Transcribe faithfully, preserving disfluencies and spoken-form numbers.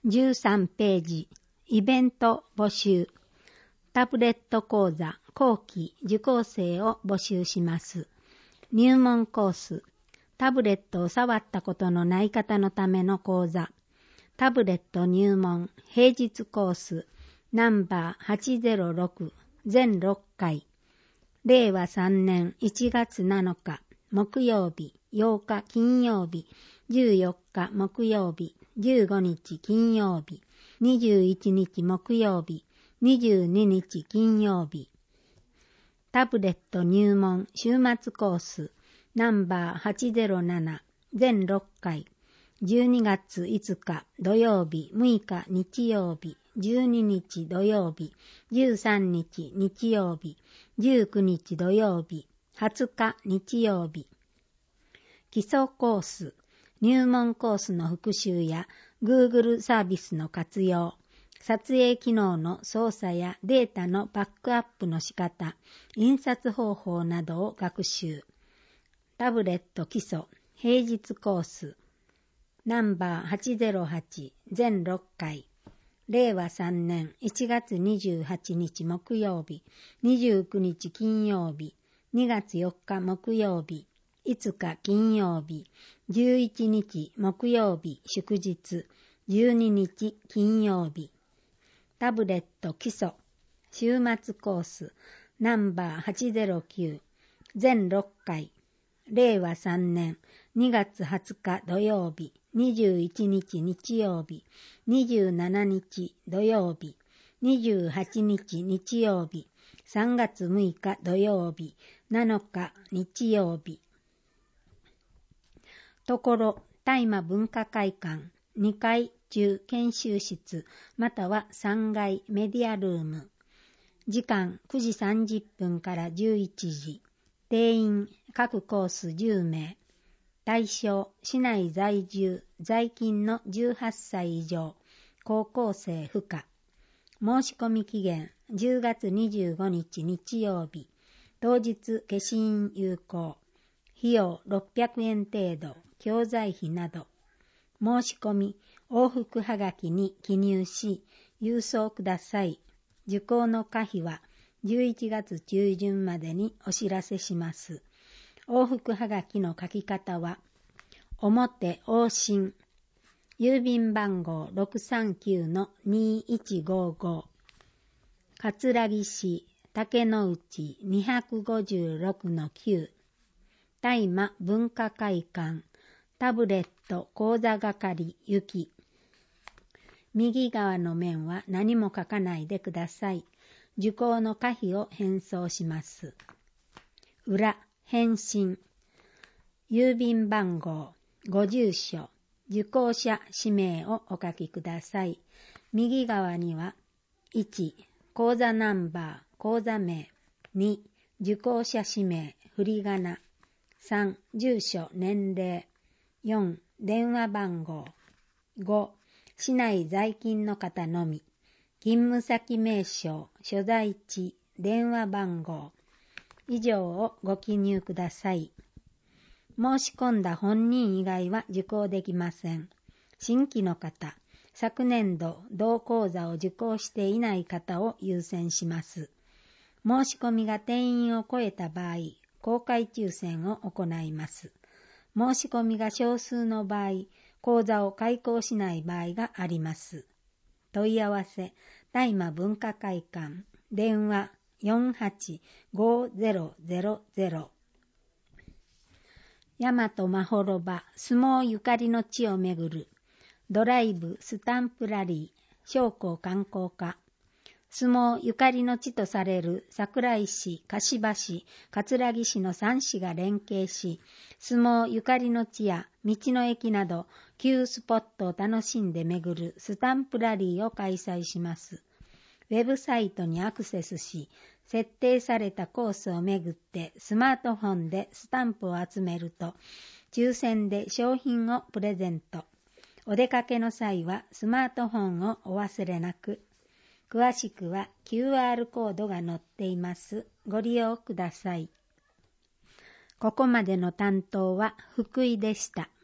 じゅうさんページ、イベント募集。タブレット講座後期受講生を募集します。入門コース。タブレットを触ったことのない方のための講座。タブレット入門平日コースナンバーはちぜろろく全ろっかい。れいわさんねんいちがつなのか木曜日、ようか金曜日、じゅうよっか木曜日、じゅうごにち金曜日、にじゅういちにち木曜日、にじゅうににち金曜日。タブレット入門週末コースナンバーはちぜろなな全ろっかい。じゅうにがついつか土曜日、むいか日曜日、じゅうににち土曜日、じゅうさんにち日曜日、じゅうくにち土曜日、はつか日曜日。基礎コース、入門コースの復習や Google サービスの活用、撮影機能の操作やデータのバックアップの仕方、印刷方法などを学習。タブレット基礎平日コースナンバーはちぜろはち全ろっかい。れいわさんねんいちがつにじゅうはちにち木曜日、にじゅうくにち金曜日、にがつよっか木曜日、いつか金曜日、じゅういちにち木曜日祝日、じゅうににち金曜日。タブレット基礎週末コースナンバーはちぜろきゅう全ろっかい。れいわさんねんにがつはつか土曜日、にじゅういちにち日曜日、にじゅうしちにち土曜日、にじゅうはちにち日曜日、さんがつむいか土曜日、なのか日曜日。ところ大麻文化会館にかい中研修室またはさんがいメディアルーム。時間くじさんじゅっぷんからじゅういちじ。定員各コースじゅうめい。対象市内在住在勤のじゅうはっさい以上高校生不可。申し込み期限じゅうがつにじゅうごにち日曜日。当日消印有効。費用ろっぴゃくえん程度。教材費など。申し込み往復はがきに記入し郵送ください。受講の可否はじゅういちがつちゅうじゅんまでにお知らせします。往復はがきの書き方は表往診郵便番号 ろくさんきゅうのにいちごご 葛城市竹之内 にごろくのきゅう大麻文化会館タブレット講座係行き。右側の面は何も書かないでください。受講の可否を返送します。裏返信郵便番号ご住所受講者氏名をお書きください。右側にはいち講座ナンバー講座名、に受講者氏名振り仮名、さん住所年齢、よん電話番号、ご市内在勤の方のみ、勤務先名称、所在地、電話番号以上をご記入ください。申し込んだ本人以外は受講できません。新規の方、昨年度同講座を受講していない方を優先します。申し込みが定員を超えた場合、公開抽選を行います。申し込みが少数の場合、講座を開講しない場合があります。問い合わせ、大麻文化会館、電話よんはちごゼロゼロゼロ。大和まほろば相撲ゆかりの地をめぐるドライブスタンプラリー商工観光課。相撲ゆかりの地とされる桜井市、柏市、葛城市のさんしが連携し、相撲ゆかりの地や道の駅など旧スポットを楽しんで巡るスタンプラリーを開催します。ウェブサイトにアクセスし、設定されたコースを巡ってスマートフォンでスタンプを集めると、抽選で商品をプレゼント。お出かけの際はスマートフォンをお忘れなく。詳しくは キューアール コードが載っています。ご利用ください。ここまでの担当は福井でした。